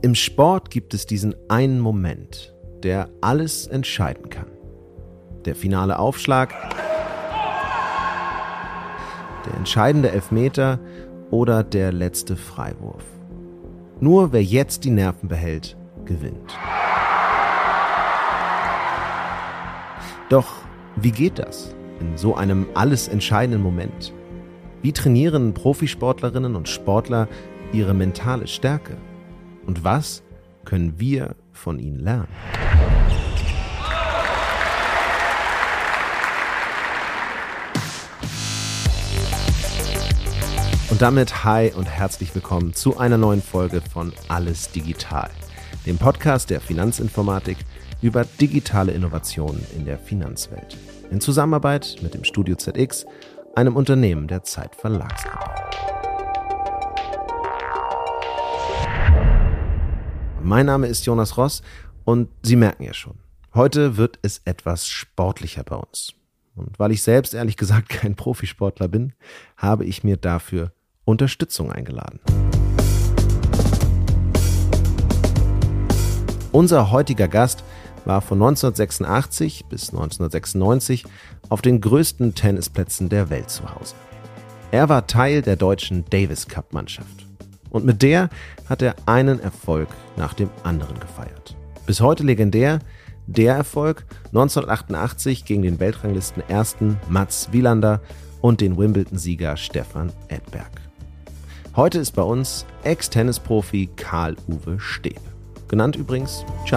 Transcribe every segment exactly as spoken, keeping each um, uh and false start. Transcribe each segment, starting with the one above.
Im Sport gibt es diesen einen Moment, der alles entscheiden kann. Der finale Aufschlag, der entscheidende Elfmeter oder der letzte Freiwurf. Nur wer jetzt die Nerven behält, gewinnt. Doch wie geht das in so einem alles entscheidenden Moment? Wie trainieren Profisportlerinnen und Sportler ihre mentale Stärke? Und was können wir von ihnen lernen? Und damit hi und herzlich willkommen zu einer neuen Folge von Alles Digital, dem Podcast der Finanzinformatik über digitale Innovationen in der Finanzwelt. In Zusammenarbeit mit dem Studio Z X, einem Unternehmen der Zeit Verlagsgruppe. Mein Name ist Jonas Ross und Sie merken ja schon, heute wird es etwas sportlicher bei uns. Und weil ich selbst ehrlich gesagt kein Profisportler bin, habe ich mir dafür Unterstützung eingeladen. Unser heutiger Gast war von neunzehnhundertsechsundachtzig bis neunzehnhundertsechsundneunzig auf den größten Tennisplätzen der Welt zu Hause. Er war Teil der deutschen Davis-Cup-Mannschaft. Und mit der hat er einen Erfolg nach dem anderen gefeiert. Bis heute legendär der Erfolg neunzehnhundertachtundachtzig gegen den Weltranglisten-Ersten Mats Wilander und den Wimbledon-Sieger Stefan Edberg. Heute ist bei uns Ex-Tennisprofi Karl-Uwe Steeb, genannt übrigens Charlie.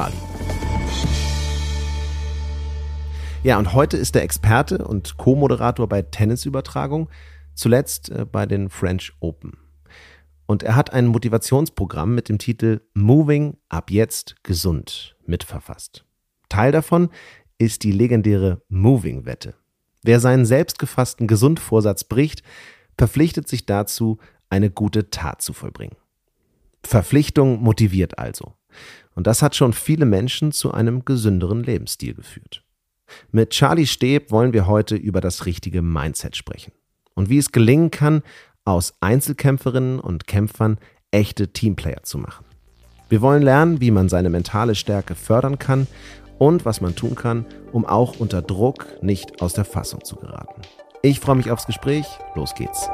Ja, und heute ist er Experte und Co-Moderator bei Tennisübertragung, zuletzt bei den French Open. Und er hat ein Motivationsprogramm mit dem Titel Moving ab jetzt gesund mitverfasst. Teil davon ist die legendäre Moving-Wette. Wer seinen selbstgefassten Gesundvorsatz bricht, verpflichtet sich dazu, eine gute Tat zu vollbringen. Verpflichtung motiviert also. Und das hat schon viele Menschen zu einem gesünderen Lebensstil geführt. Mit Charlie Steeb wollen wir heute über das richtige Mindset sprechen und wie es gelingen kann, aus Einzelkämpferinnen und Kämpfern echte Teamplayer zu machen. Wir wollen lernen, wie man seine mentale Stärke fördern kann und was man tun kann, um auch unter Druck nicht aus der Fassung zu geraten. Ich freue mich aufs Gespräch. Los geht's.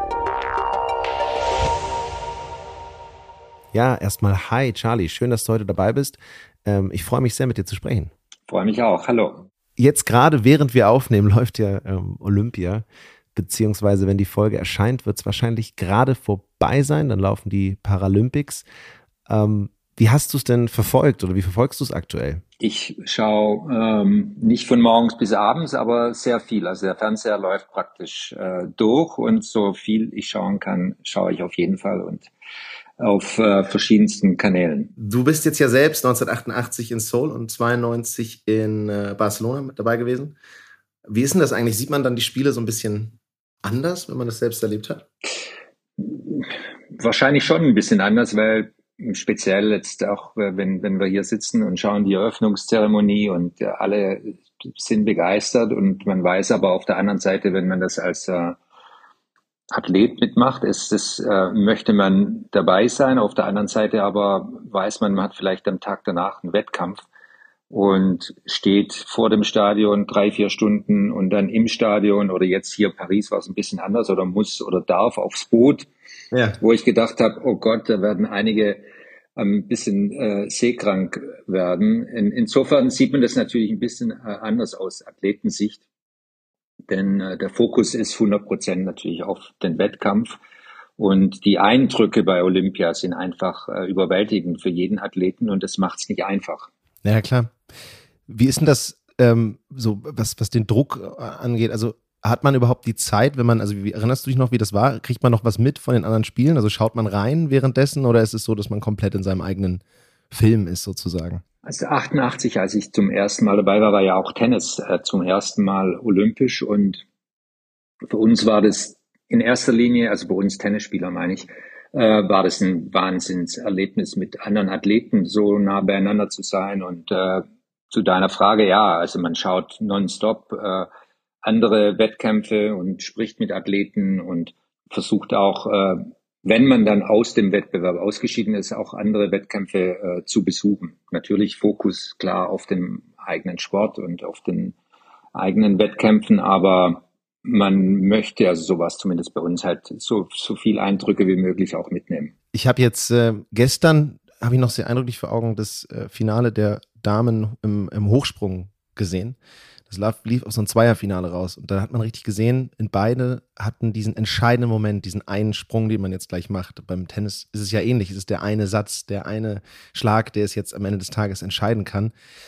Ja, erstmal hi Charlie, schön, dass du heute dabei bist. Ähm, ich freue mich sehr, mit dir zu sprechen. Freue mich auch, hallo. Jetzt gerade, während wir aufnehmen, läuft ja ähm, Olympia. Beziehungsweise wenn die Folge erscheint, wird es wahrscheinlich gerade vorbei sein, dann laufen die Paralympics. Ähm, wie hast du es denn verfolgt oder wie verfolgst du es aktuell? Ich schaue ähm, nicht von morgens bis abends, aber sehr viel. Also der Fernseher läuft praktisch äh, durch und so viel ich schauen kann, schaue ich auf jeden Fall und auf äh, verschiedensten Kanälen. Du bist jetzt ja selbst neunzehnhundertachtundachtzig in Seoul und zweiundneunzig in äh, Barcelona mit dabei gewesen. Wie ist denn das eigentlich? Sieht man dann die Spiele so ein bisschen anders, wenn man das selbst erlebt hat? Wahrscheinlich schon ein bisschen anders, weil speziell jetzt auch, wenn, wenn wir hier sitzen und schauen die Eröffnungszeremonie und alle sind begeistert und man weiß aber auf der anderen Seite, wenn man das als äh, Athlet mitmacht, ist das, äh, möchte man dabei sein. Auf der anderen Seite aber weiß man, man hat vielleicht am Tag danach einen Wettkampf und steht vor dem Stadion drei, vier Stunden und dann im Stadion oder jetzt hier Paris war es ein bisschen anders oder muss oder darf aufs Boot, ja. Wo ich gedacht habe, oh Gott, da werden einige ein bisschen äh, seekrank werden. In, insofern sieht man das natürlich ein bisschen äh, anders aus Athletensicht, denn äh, der Fokus ist hundert Prozent natürlich auf den Wettkampf und die Eindrücke bei Olympia sind einfach äh, überwältigend für jeden Athleten und das macht es nicht einfach. Ja, klar. Wie ist denn das ähm, so, was, was den Druck angeht? Also hat man überhaupt die Zeit, wenn man, also wie, erinnerst du dich noch, wie das war? Kriegt man noch was mit von den anderen Spielen? Also schaut man rein währenddessen oder ist es so, dass man komplett in seinem eigenen Film ist sozusagen? Also achtundachtzig, als ich zum ersten Mal dabei war, war ja auch Tennis äh, zum ersten Mal olympisch und für uns war das in erster Linie, also bei uns Tennisspieler meine ich, äh, war das ein Wahnsinnserlebnis, mit anderen Athleten so nah beieinander zu sein und äh, zu deiner Frage, ja, also man schaut nonstop äh, andere Wettkämpfe und spricht mit Athleten und versucht auch äh, wenn man dann aus dem Wettbewerb ausgeschieden ist, auch andere Wettkämpfe äh, zu besuchen. Natürlich Fokus klar auf den eigenen Sport und auf den eigenen Wettkämpfen, aber man möchte, also sowas zumindest bei uns, halt so, so viel Eindrücke wie möglich auch mitnehmen. Ich habe jetzt äh, gestern, habe ich noch sehr eindrücklich vor Augen, das äh, Finale der Damen im, im Hochsprung gesehen. Das lief auf so ein Zweierfinale raus und da hat man richtig gesehen, in beide hatten diesen entscheidenden Moment, diesen einen Sprung, den man jetzt gleich macht. Beim Tennis ist es ja ähnlich, es ist der eine Satz, der eine Schlag, der es jetzt am Ende des Tages entscheiden kann.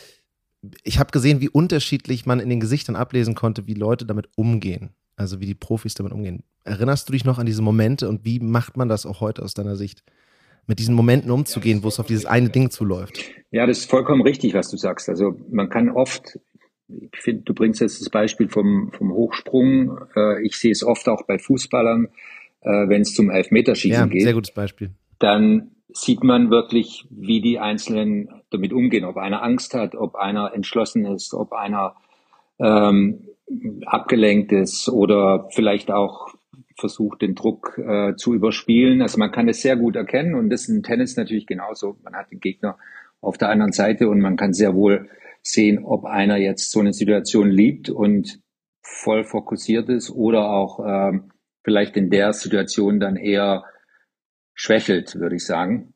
Ich habe gesehen, wie unterschiedlich man in den Gesichtern ablesen konnte, wie Leute damit umgehen, also wie die Profis damit umgehen. Erinnerst du dich noch an diese Momente und wie macht man das auch heute aus deiner Sicht, mit diesen Momenten umzugehen, wo es auf dieses eine Ding zuläuft? Ja, das ist vollkommen richtig, was du sagst. Also man kann oft, ich finde, du bringst jetzt das Beispiel vom, vom Hochsprung. Äh, ich sehe es oft auch bei Fußballern, äh, wenn es zum Elfmeterschießen ja, geht. Sehr gutes Beispiel. Dann sieht man wirklich, wie die Einzelnen damit umgehen. Ob einer Angst hat, ob einer entschlossen ist, ob einer ähm, abgelenkt ist oder vielleicht auch versucht, den Druck äh, zu überspielen. Also man kann es sehr gut erkennen und das ist im Tennis natürlich genauso. Man hat den Gegner auf der anderen Seite und man kann sehr wohl sehen, ob einer jetzt so eine Situation liebt und voll fokussiert ist oder auch ähm, vielleicht in der Situation dann eher schwächelt, würde ich sagen.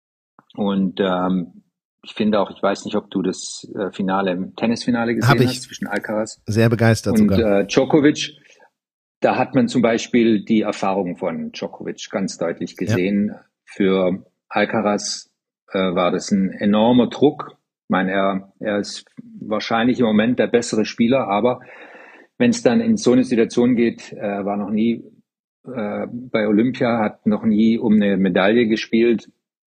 Und ähm, ich finde auch, ich weiß nicht, ob du das äh, Finale im Tennisfinale gesehen Hab ich. hast zwischen Alcaraz Sehr begeistert und sogar. Äh, Djokovic. Da hat man zum Beispiel die Erfahrung von Djokovic ganz deutlich gesehen. Ja. Für Alcaraz äh, war das ein enormer Druck. Ich meine, er, er ist wahrscheinlich im Moment der bessere Spieler, aber wenn es dann in so eine Situation geht, er war noch nie äh, bei Olympia, hat noch nie um eine Medaille gespielt.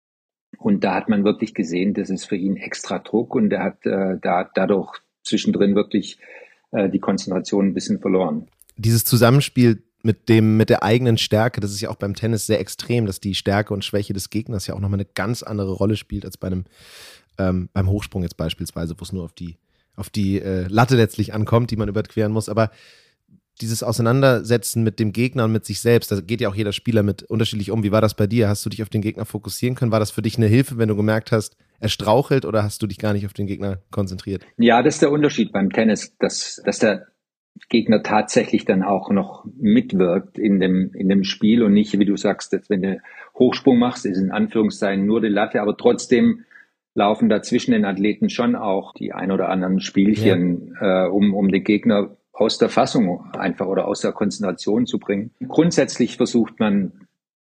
Und da hat man wirklich gesehen, das ist für ihn extra Druck und er hat äh, da dadurch zwischendrin wirklich äh, die Konzentration ein bisschen verloren. Dieses Zusammenspiel mit dem, mit der eigenen Stärke, das ist ja auch beim Tennis sehr extrem, dass die Stärke und Schwäche des Gegners ja auch nochmal eine ganz andere Rolle spielt als bei einem, ähm, beim Hochsprung jetzt beispielsweise, wo es nur auf die, auf die äh, Latte letztlich ankommt, die man überqueren muss. Aber dieses Auseinandersetzen mit dem Gegner und mit sich selbst, da geht ja auch jeder Spieler mit unterschiedlich um. Wie war das bei dir? Hast du dich auf den Gegner fokussieren können? War das für dich eine Hilfe, wenn du gemerkt hast, er strauchelt, oder hast du dich gar nicht auf den Gegner konzentriert? Ja, das ist der Unterschied beim Tennis, dass, dass der Gegner tatsächlich dann auch noch mitwirkt in dem, in dem Spiel und nicht, wie du sagst, dass wenn du Hochsprung machst, ist in Anführungszeichen nur die Latte, aber trotzdem laufen da zwischen den Athleten schon auch die ein oder anderen Spielchen, ja. äh, um, um den Gegner aus der Fassung einfach oder aus der Konzentration zu bringen. Grundsätzlich versucht man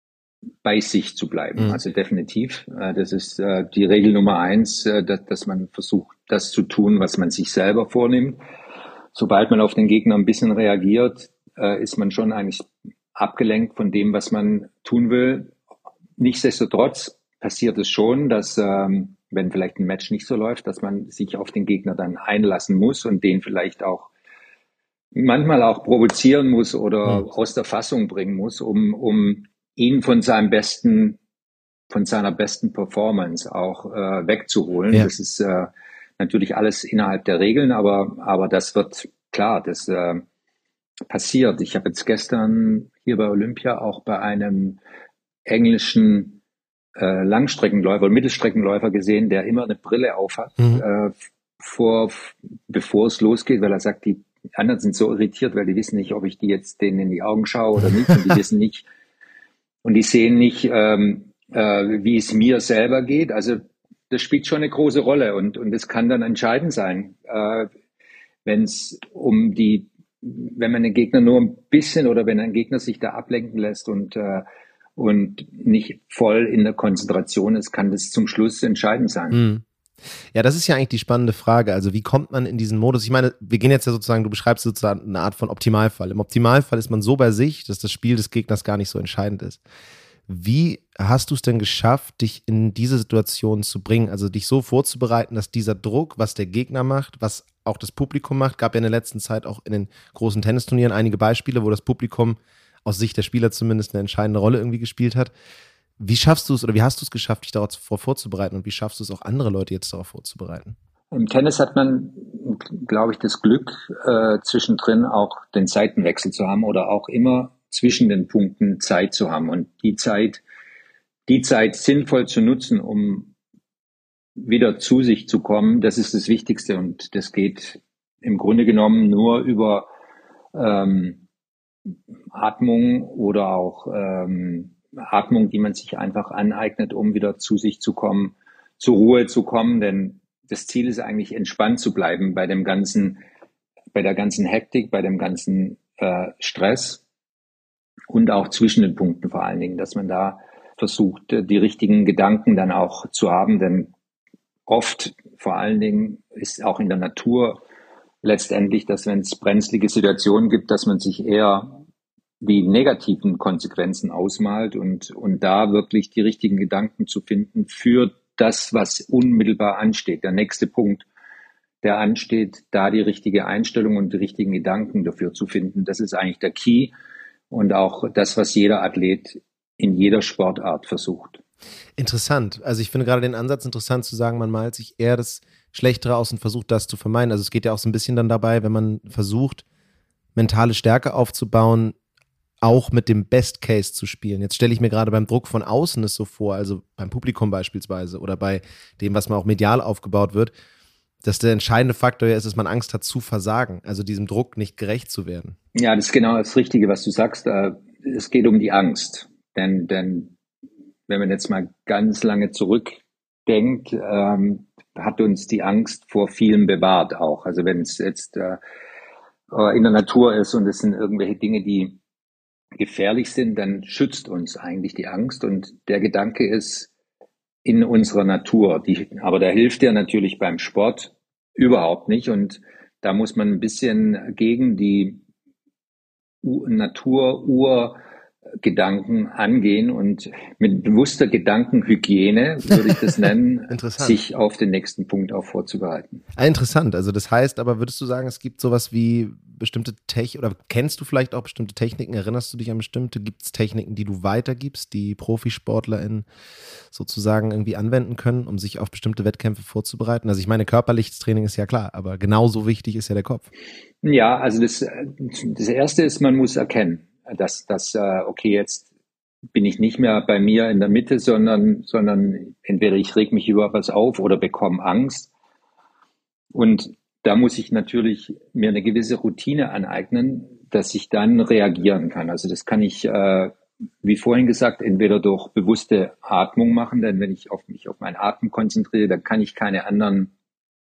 bei sich zu bleiben, mhm. also definitiv. Äh, das ist äh, die Regel Nummer eins, äh, dass, dass man versucht, das zu tun, was man sich selber vornimmt. Sobald man auf den Gegner ein bisschen reagiert, äh, ist man schon eigentlich abgelenkt von dem, was man tun will. Nichtsdestotrotz passiert es schon, dass ähm, wenn vielleicht ein Match nicht so läuft, dass man sich auf den Gegner dann einlassen muss und den vielleicht auch manchmal auch provozieren muss oder mhm. aus der Fassung bringen muss, um, um ihn von seinem besten, von seiner besten Performance auch äh, wegzuholen. Ja. Das ist äh, natürlich alles innerhalb der Regeln, aber, aber das wird klar, das äh, passiert. Ich habe jetzt gestern hier bei Olympia auch bei einem englischen äh, Langstreckenläufer, Mittelstreckenläufer gesehen, der immer eine Brille aufhat, mhm. äh, vor, bevor es losgeht, weil er sagt, die anderen sind so irritiert, weil die wissen nicht, ob ich die jetzt denen in die Augen schaue oder nicht, und die wissen nicht, und die sehen nicht, ähm, äh, wie es mir selber geht. Also das spielt schon eine große Rolle und und es kann dann entscheidend sein, äh, wenn es um die, wenn man den Gegner nur ein bisschen oder wenn ein Gegner sich da ablenken lässt und äh, und nicht voll in der Konzentration ist, kann das zum Schluss entscheidend sein. Mhm. Ja, das ist ja eigentlich die spannende Frage. Also wie kommt man in diesen Modus? Ich meine, wir gehen jetzt ja sozusagen, du beschreibst sozusagen eine Art von Optimalfall. Im Optimalfall ist man so bei sich, dass das Spiel des Gegners gar nicht so entscheidend ist. Wie hast du es denn geschafft, dich in diese Situation zu bringen? Also dich so vorzubereiten, dass dieser Druck, was der Gegner macht, was auch das Publikum macht, gab ja in der letzten Zeit auch in den großen Tennisturnieren einige Beispiele, wo das Publikum aus Sicht der Spieler zumindest eine entscheidende Rolle irgendwie gespielt hat. Wie schaffst du es oder wie hast du es geschafft, dich darauf vorzubereiten, und wie schaffst du es auch, andere Leute jetzt darauf vorzubereiten? Im Tennis hat man, glaube ich, das Glück, äh, zwischendrin auch den Seitenwechsel zu haben oder auch immer zwischen den Punkten Zeit zu haben und die Zeit, die Zeit sinnvoll zu nutzen, um wieder zu sich zu kommen. Das ist das Wichtigste und das geht im Grunde genommen nur über ähm, Atmung oder auch ähm, Atmung, die man sich einfach aneignet, um wieder zu sich zu kommen, zur Ruhe zu kommen, denn das Ziel ist eigentlich entspannt zu bleiben bei dem ganzen, bei der ganzen Hektik, bei dem ganzen äh, Stress und auch zwischen den Punkten vor allen Dingen, dass man da versucht, die richtigen Gedanken dann auch zu haben, denn oft vor allen Dingen ist auch in der Natur letztendlich, dass wenn es brenzlige Situationen gibt, dass man sich eher die negativen Konsequenzen ausmalt und, und da wirklich die richtigen Gedanken zu finden für das, was unmittelbar ansteht. Der nächste Punkt, der ansteht, da die richtige Einstellung und die richtigen Gedanken dafür zu finden. Das ist eigentlich der Key und auch das, was jeder Athlet in jeder Sportart versucht. Interessant. Also ich finde gerade den Ansatz interessant zu sagen, man malt sich eher das Schlechtere aus und versucht das zu vermeiden. Also es geht ja auch so ein bisschen dann dabei, wenn man versucht, mentale Stärke aufzubauen, auch mit dem Best Case zu spielen. Jetzt stelle ich mir gerade beim Druck von außen es so vor, also beim Publikum beispielsweise oder bei dem, was man auch medial aufgebaut wird, dass der entscheidende Faktor ja ist, dass man Angst hat zu versagen, also diesem Druck nicht gerecht zu werden. Ja, das ist genau das Richtige, was du sagst. Es geht um die Angst. Denn, denn wenn man jetzt mal ganz lange zurückdenkt, ähm, hat uns die Angst vor vielem bewahrt auch. Also wenn es jetzt äh, in der Natur ist und es sind irgendwelche Dinge, die gefährlich sind, dann schützt uns eigentlich die Angst. Und der Gedanke ist in unserer Natur. Die, aber der hilft ja natürlich beim Sport überhaupt nicht. Und da muss man ein bisschen gegen die Natur-Ur-Gedanken angehen und mit bewusster Gedankenhygiene, würde ich das nennen, sich auf den nächsten Punkt auch vorzubereiten. Ah, interessant. Also das heißt aber, würdest du sagen, es gibt sowas wie bestimmte Tech oder kennst du vielleicht auch bestimmte Techniken? Erinnerst du dich an bestimmte? Gibt es Techniken, die du weitergibst, die ProfisportlerInnen sozusagen irgendwie anwenden können, um sich auf bestimmte Wettkämpfe vorzubereiten? Also ich meine, körperliches Training ist ja klar, aber genauso wichtig ist ja der Kopf. Ja, also das, das Erste ist, man muss erkennen, dass, dass okay, jetzt bin ich nicht mehr bei mir in der Mitte, sondern, sondern entweder ich reg mich über was auf oder bekomme Angst. Und da muss ich natürlich mir eine gewisse Routine aneignen, dass ich dann reagieren kann. Also das kann ich, äh, wie vorhin gesagt, entweder durch bewusste Atmung machen, denn wenn ich auf mich auf meinen Atem konzentriere, dann kann ich keine anderen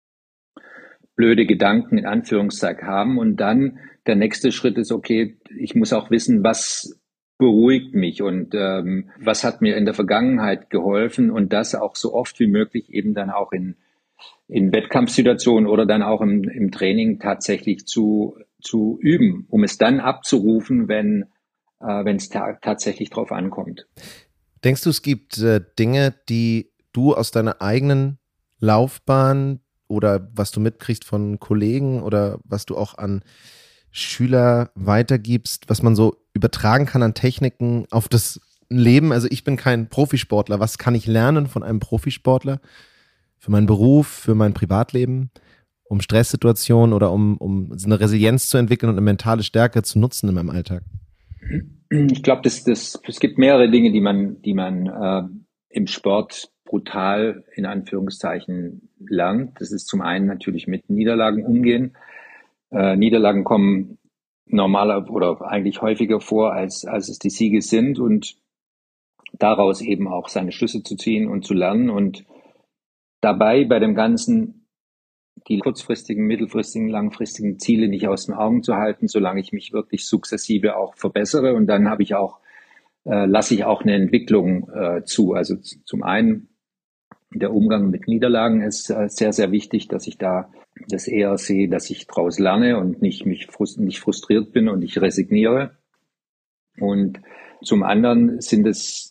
blöde Gedanken in Anführungszeichen haben. Und dann der nächste Schritt ist, okay, ich muss auch wissen, was beruhigt mich und ähm, was hat mir in der Vergangenheit geholfen und das auch so oft wie möglich eben dann auch in in Wettkampfsituationen oder dann auch im, im Training tatsächlich zu, zu üben, um es dann abzurufen, wenn äh, wenn es ta- tatsächlich drauf ankommt. Denkst du, es gibt äh, Dinge, die du aus deiner eigenen Laufbahn oder was du mitkriegst von Kollegen oder was du auch an Schüler weitergibst, was man so übertragen kann an Techniken auf das Leben? Also ich bin kein Profisportler. Was kann ich lernen von einem Profisportler? Für meinen Beruf, für mein Privatleben, um Stresssituationen oder um, um eine Resilienz zu entwickeln und eine mentale Stärke zu nutzen in meinem Alltag? Ich glaube, das, das, es gibt mehrere Dinge, die man, die man äh, im Sport brutal in Anführungszeichen lernt. Das ist zum einen natürlich mit Niederlagen umgehen. Äh, Niederlagen kommen normaler oder eigentlich häufiger vor, als, als es die Siege sind und daraus eben auch seine Schlüsse zu ziehen und zu lernen und dabei bei dem Ganzen die kurzfristigen, mittelfristigen, langfristigen Ziele nicht aus den Augen zu halten, solange ich mich wirklich sukzessive auch verbessere. Und dann habe ich auch, äh, lasse ich auch eine Entwicklung äh, zu. Also z- zum einen der Umgang mit Niederlagen ist äh, sehr, sehr wichtig, dass ich da das eher sehe, dass ich daraus lerne und nicht mich frust- nicht frustriert bin und ich resigniere. Und zum anderen sind es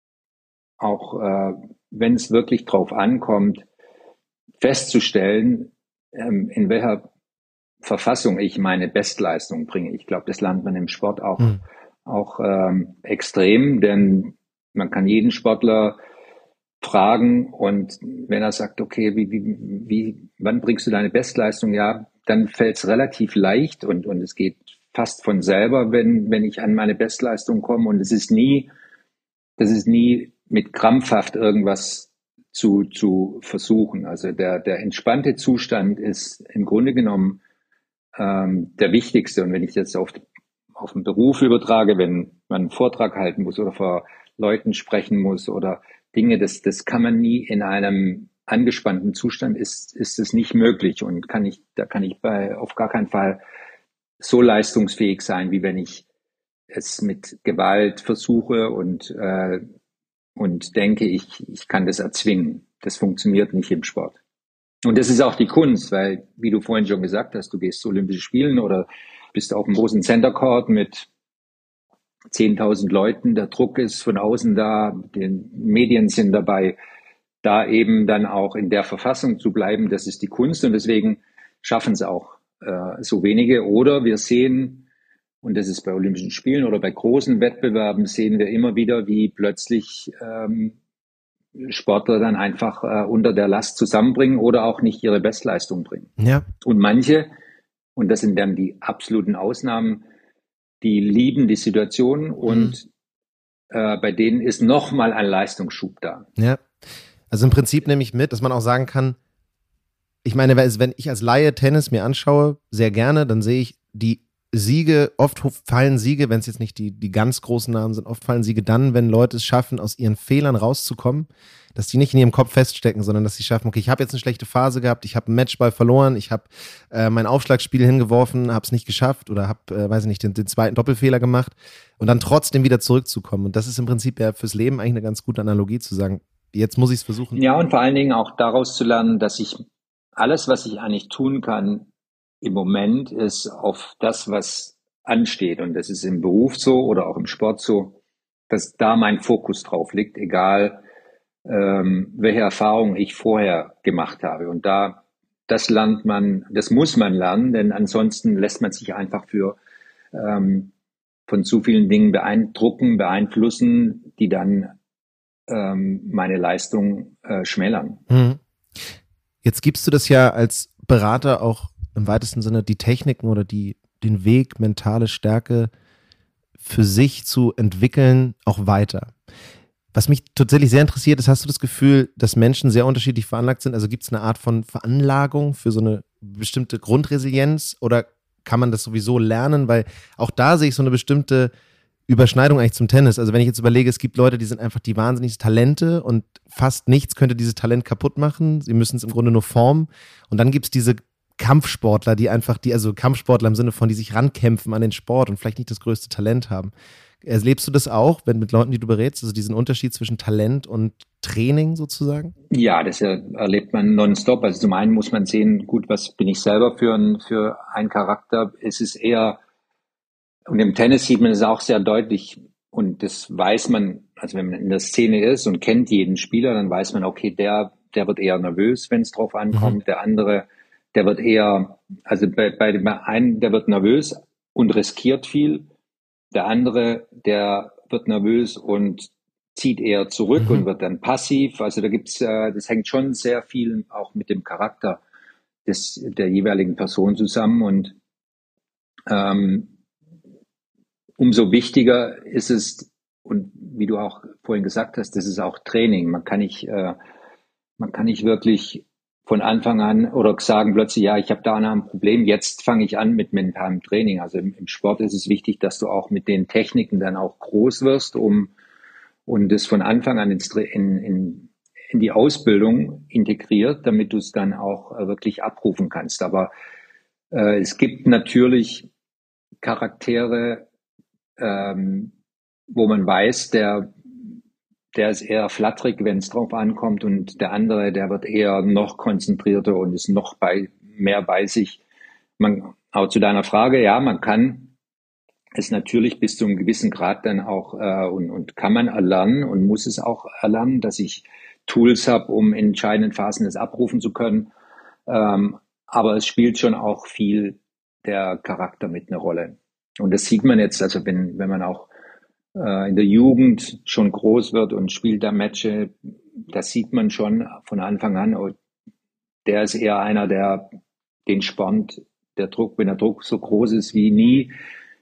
auch, äh, wenn es wirklich drauf ankommt, festzustellen, ähm, in welcher Verfassung ich meine Bestleistung bringe. Ich glaube, das lernt man im Sport auch, mhm. auch ähm, extrem, denn man kann jeden Sportler fragen und wenn er sagt, okay, wie, wie, wie, wann bringst du deine Bestleistung? Ja, dann fällt es relativ leicht und, und es geht fast von selber, wenn, wenn ich an meine Bestleistung komme. Und es ist nie, das ist nie mit krampfhaft irgendwas zu, zu versuchen. Also der, der entspannte Zustand ist im Grunde genommen ähm, der wichtigste. Und wenn ich jetzt auf, auf den Beruf übertrage, wenn man einen Vortrag halten muss oder vor Leuten sprechen muss oder Dinge, das, das kann man nie in einem angespannten Zustand, ist, ist es nicht möglich und kann ich, da kann ich bei, auf gar keinen Fall so leistungsfähig sein, wie wenn ich es mit Gewalt versuche und, äh, und denke, ich, ich kann das erzwingen. Das funktioniert nicht im Sport. Und das ist auch die Kunst, weil, wie du vorhin schon gesagt hast, du gehst zu Olympischen Spielen oder bist auf dem großen Center Court mit zehntausend Leuten, der Druck ist von außen da, die Medien sind dabei, da eben dann auch in der Verfassung zu bleiben, das ist die Kunst und deswegen schaffen es auch äh, so wenige. Oder wir sehen, und das ist bei Olympischen Spielen oder bei großen Wettbewerben, sehen wir immer wieder, wie plötzlich ähm, Sportler dann einfach äh, unter der Last zusammenbringen oder auch nicht ihre Bestleistung bringen. Ja. Und manche, und das sind dann die absoluten Ausnahmen, die lieben die Situation und mhm. äh, bei denen ist nochmal ein Leistungsschub da. Ja, also im Prinzip nehme ich mit, dass man auch sagen kann, ich meine, wenn ich als Laie Tennis mir anschaue, sehr gerne, dann sehe ich die Siege, oft fallen Siege, wenn es jetzt nicht die, die ganz großen Namen sind, oft fallen Siege dann, wenn Leute es schaffen, aus ihren Fehlern rauszukommen, dass die nicht in ihrem Kopf feststecken, sondern dass sie schaffen, okay, ich habe jetzt eine schlechte Phase gehabt, ich habe einen Matchball verloren, ich habe äh, mein Aufschlagspiel hingeworfen, habe es nicht geschafft oder habe, äh, weiß ich nicht, den, den zweiten Doppelfehler gemacht und dann trotzdem wieder zurückzukommen. Und das ist im Prinzip ja fürs Leben eigentlich eine ganz gute Analogie zu sagen, jetzt muss ich es versuchen. Ja, und vor allen Dingen auch daraus zu lernen, dass ich alles, was ich eigentlich tun kann, im Moment ist auf das, was ansteht. Und das ist im Beruf so oder auch im Sport so, dass da mein Fokus drauf liegt, egal ähm, welche Erfahrungen ich vorher gemacht habe. Und da, das lernt man, das muss man lernen, denn ansonsten lässt man sich einfach für ähm, von zu vielen Dingen beeindrucken, beeinflussen, die dann ähm, meine Leistung äh, schmälern. Mhm. Jetzt gibst du das ja als Berater auch im weitesten Sinne die Techniken oder die, den Weg, mentale Stärke für sich zu entwickeln, auch weiter. Was mich tatsächlich sehr interessiert ist, hast du das Gefühl, dass Menschen sehr unterschiedlich veranlagt sind? Also gibt es eine Art von Veranlagung für so eine bestimmte Grundresilienz oder kann man das sowieso lernen? Weil auch da sehe ich so eine bestimmte Überschneidung eigentlich zum Tennis. Also wenn ich jetzt überlege, es gibt Leute, die sind einfach die wahnsinnigsten Talente und fast nichts könnte dieses Talent kaputt machen. Sie müssen es im Grunde nur formen. Und dann gibt es diese Kampfsportler, die einfach, die, also Kampfsportler im Sinne von, die sich rankämpfen an den Sport und vielleicht nicht das größte Talent haben. Erlebst du das auch, wenn mit Leuten, die du berätst, also diesen Unterschied zwischen Talent und Training sozusagen? Ja, das erlebt man nonstop. Also zum einen muss man sehen, gut, was bin ich selber für ein, für ein Charakter? Es ist eher, und im Tennis sieht man es auch sehr deutlich und das weiß man, also wenn man in der Szene ist und kennt jeden Spieler, dann weiß man, okay, der, der wird eher nervös, wenn es drauf ankommt, mhm. der andere, der wird eher, also bei, bei dem einen, der wird nervös und riskiert viel. Der andere, der wird nervös und zieht eher zurück mhm. und wird dann passiv. Also da gibt's, äh, das hängt schon sehr viel auch mit dem Charakter des, der jeweiligen Person zusammen. Und ähm, umso wichtiger ist es, und wie du auch vorhin gesagt hast, das ist auch Training. Man kann nicht, äh, man kann nicht wirklich von Anfang an oder sagen plötzlich, ja, ich habe da ein Problem, jetzt fange ich an mit mentalem Training. Also im, im Sport ist es wichtig, dass du auch mit den Techniken dann auch groß wirst, um und das von Anfang an ins, in, in, in die Ausbildung integriert, damit du es dann auch äh, wirklich abrufen kannst. Aber äh, es gibt natürlich Charaktere, ähm, wo man weiß, der der ist eher flatterig, wenn es drauf ankommt und der andere, der wird eher noch konzentrierter und ist noch bei, mehr bei sich. Man, auch zu deiner Frage, ja, man kann es natürlich bis zu einem gewissen Grad dann auch äh, und, und kann man erlernen und muss es auch erlernen, dass ich Tools habe, um in entscheidenden Phasen das abrufen zu können. Ähm, aber es spielt schon auch viel der Charakter mit eine Rolle. Und das sieht man jetzt, also wenn, wenn man auch in der Jugend schon groß wird und spielt da Matches, das sieht man schon von Anfang an. Oh, der ist eher einer, der den spornt, der Druck, wenn der Druck so groß ist wie nie,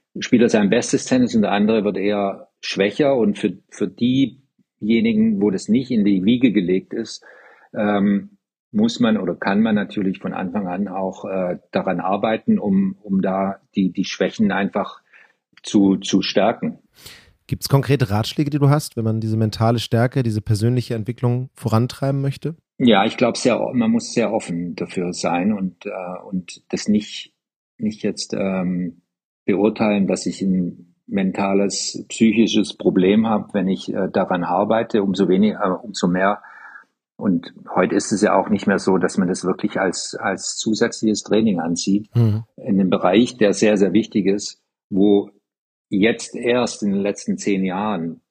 spielt er sein bestes Tennis und der andere wird eher schwächer. Und für, für diejenigen, wo das nicht in die Wiege gelegt ist, ähm, muss man oder kann man natürlich von Anfang an auch äh, daran arbeiten, um, um da die, die Schwächen einfach zu, zu stärken. Gibt es konkrete Ratschläge, die du hast, wenn man diese mentale Stärke, diese persönliche Entwicklung vorantreiben möchte? Ja, ich glaube, sehr, man muss sehr offen dafür sein und, äh, und das nicht, nicht jetzt ähm, beurteilen, dass ich ein mentales, psychisches Problem habe, wenn ich äh, daran arbeite, umso weniger, äh, umso mehr. Und heute ist es ja auch nicht mehr so, dass man das wirklich als, als zusätzliches Training ansieht. Mhm. In einem Bereich, der sehr, sehr wichtig ist, wo jetzt erst in den letzten zehn Jahren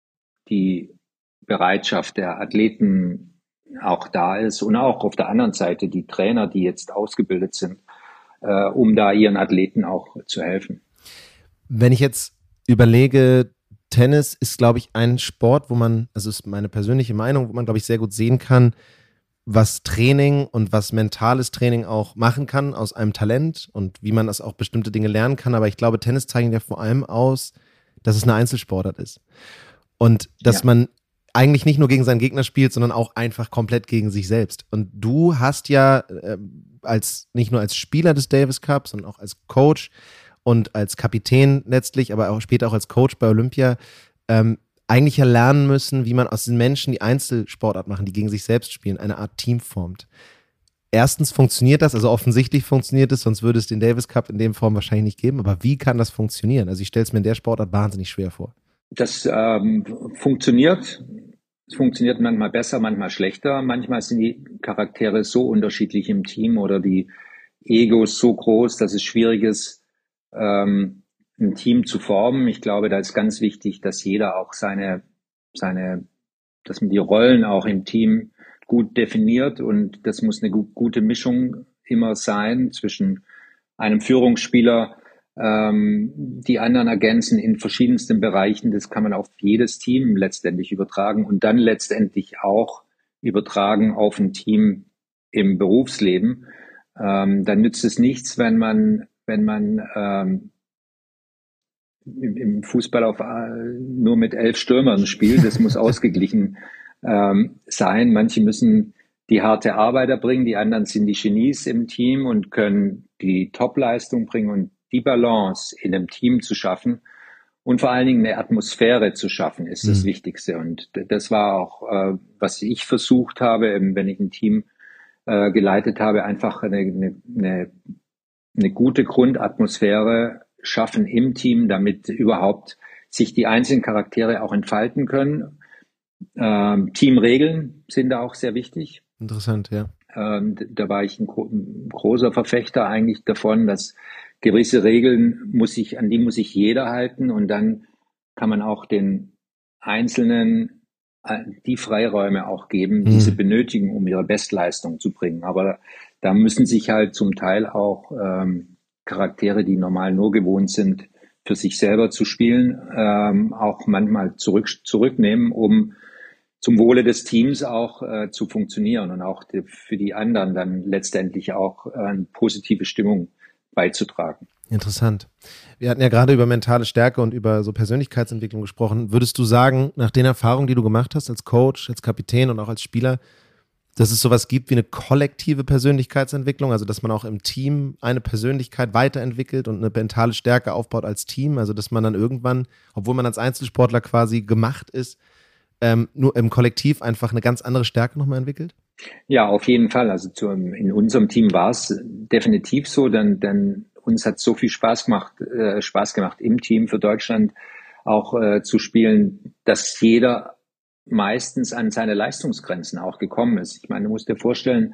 die Bereitschaft der Athleten auch da ist und auch auf der anderen Seite die Trainer, die jetzt ausgebildet sind, äh, um da ihren Athleten auch zu helfen. Wenn ich jetzt überlege, Tennis ist, glaube ich, ein Sport, wo man, also ist meine persönliche Meinung, wo man, glaube ich, sehr gut sehen kann, was Training und was mentales Training auch machen kann aus einem Talent und wie man das auch bestimmte Dinge lernen kann. Aber ich glaube, Tennis zeichnet ja vor allem aus, dass es eine Einzelsportart ist. Und dass ja. man eigentlich nicht nur gegen seinen Gegner spielt, sondern auch einfach komplett gegen sich selbst. Und du hast ja äh, als nicht nur als Spieler des Davis Cup, sondern auch als Coach und als Kapitän letztlich, aber auch später auch als Coach bei Olympia, ähm, eigentlich ja lernen müssen, wie man aus den Menschen, die Einzelsportart machen, die gegen sich selbst spielen, eine Art Team formt. Erstens funktioniert das, also offensichtlich funktioniert es, sonst würde es den Davis Cup in dem Form wahrscheinlich nicht geben, aber wie kann das funktionieren? Also ich stelle es mir in der Sportart wahnsinnig schwer vor. Das ähm, funktioniert. Es funktioniert manchmal besser, manchmal schlechter. Manchmal sind die Charaktere so unterschiedlich im Team oder die Egos so groß, dass es schwierig ist, ähm, ein Team zu formen. Ich glaube, da ist ganz wichtig, dass jeder auch seine, seine, dass man die Rollen auch im Team gut definiert und das muss eine gu- gute Mischung immer sein zwischen einem Führungsspieler, ähm, die anderen ergänzen in verschiedensten Bereichen. Das kann man auf jedes Team letztendlich übertragen und dann letztendlich auch übertragen auf ein Team im Berufsleben. Ähm, dann nützt es nichts, wenn man, wenn man ähm, im, im Fußball auf, äh, nur mit elf Stürmern spielt. Das muss ausgeglichen ähm, sein. Manche müssen die harte Arbeit erbringen, die anderen sind die Genies im Team und können die Topleistung bringen und die Balance in einem Team zu schaffen und vor allen Dingen eine Atmosphäre zu schaffen, ist das mhm. Wichtigste. Und das war auch, äh, was ich versucht habe, wenn ich ein Team äh, geleitet habe, einfach eine, eine, eine, eine gute Grundatmosphäre schaffen im Team, damit überhaupt sich die einzelnen Charaktere auch entfalten können. Ähm, Teamregeln sind da auch sehr wichtig. Interessant, ja. Ähm, da war ich ein, gro- ein großer Verfechter eigentlich davon, dass gewisse Regeln muss ich, an die muss sich jeder halten und dann kann man auch den Einzelnen äh, die Freiräume auch geben, die mhm. sie benötigen, um ihre Bestleistung zu bringen. Aber da müssen sich halt zum Teil auch ähm, Charaktere, die normal nur gewohnt sind, für sich selber zu spielen, ähm, auch manchmal zurück, zurücknehmen, um zum Wohle des Teams auch äh, zu funktionieren und auch die, für die anderen dann letztendlich auch äh, eine positive Stimmung beizutragen. Interessant. Wir hatten ja gerade über mentale Stärke und über so Persönlichkeitsentwicklung gesprochen. Würdest du sagen, nach den Erfahrungen, die du gemacht hast als Coach, als Kapitän und auch als Spieler, dass es sowas gibt wie eine kollektive Persönlichkeitsentwicklung, also dass man auch im Team eine Persönlichkeit weiterentwickelt und eine mentale Stärke aufbaut als Team, also dass man dann irgendwann, obwohl man als Einzelsportler quasi gemacht ist, ähm, nur im Kollektiv einfach eine ganz andere Stärke nochmal entwickelt? Ja, auf jeden Fall. Also zu, in unserem Team war es definitiv so, denn, denn uns hat so viel Spaß gemacht, äh, Spaß gemacht im Team für Deutschland auch äh, zu spielen, dass jeder meistens an seine Leistungsgrenzen auch gekommen ist. Ich meine, du musst dir vorstellen,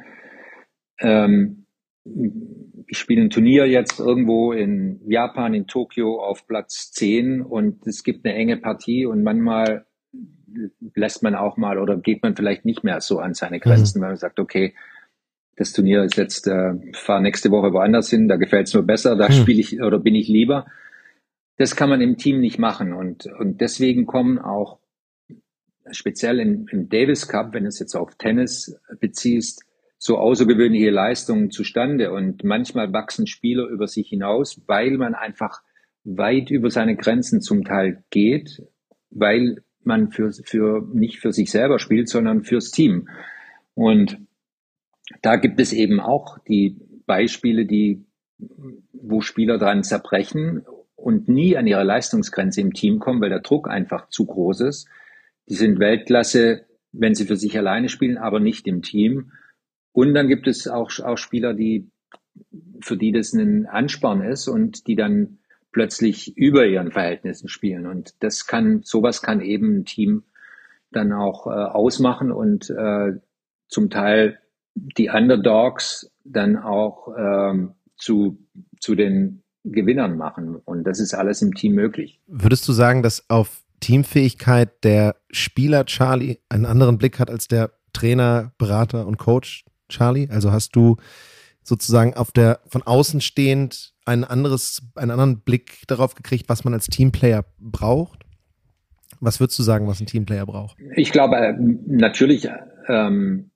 ähm, ich spiele ein Turnier jetzt irgendwo in Japan, in Tokio auf Platz zehn und es gibt eine enge Partie und manchmal lässt man auch mal oder geht man vielleicht nicht mehr so an seine Grenzen, mhm. weil man sagt, okay, das Turnier ist jetzt, äh, fahr nächste Woche woanders hin, da gefällt es mir besser, da mhm. spiele ich oder bin ich lieber. Das kann man im Team nicht machen und, und deswegen kommen auch speziell im, im Davis Cup, wenn du es jetzt auf Tennis beziehst, so außergewöhnliche Leistungen zustande und manchmal wachsen Spieler über sich hinaus, weil man einfach weit über seine Grenzen zum Teil geht, weil man für, für, nicht für sich selber spielt, sondern fürs Team. Und da gibt es eben auch die Beispiele, die, wo Spieler dran zerbrechen und nie an ihre Leistungsgrenze im Team kommen, weil der Druck einfach zu groß ist. Die sind Weltklasse, wenn sie für sich alleine spielen, aber nicht im Team. Und dann gibt es auch, auch Spieler, die, für die das ein Ansporn ist und die dann plötzlich über ihren Verhältnissen spielen. Und das kann, sowas kann eben ein Team dann auch äh, ausmachen und äh, zum Teil die Underdogs dann auch ähm, zu, zu den Gewinnern machen. Und das ist alles im Team möglich. Würdest du sagen, dass auf Teamfähigkeit der Spieler Charlie einen anderen Blick hat als der Trainer, Berater und Coach Charlie? Also hast du sozusagen auf der von außen stehend ein anderes, einen anderen Blick darauf gekriegt, was man als Teamplayer braucht? Was würdest du sagen, was ein Teamplayer braucht? Ich glaube, natürlich ähm,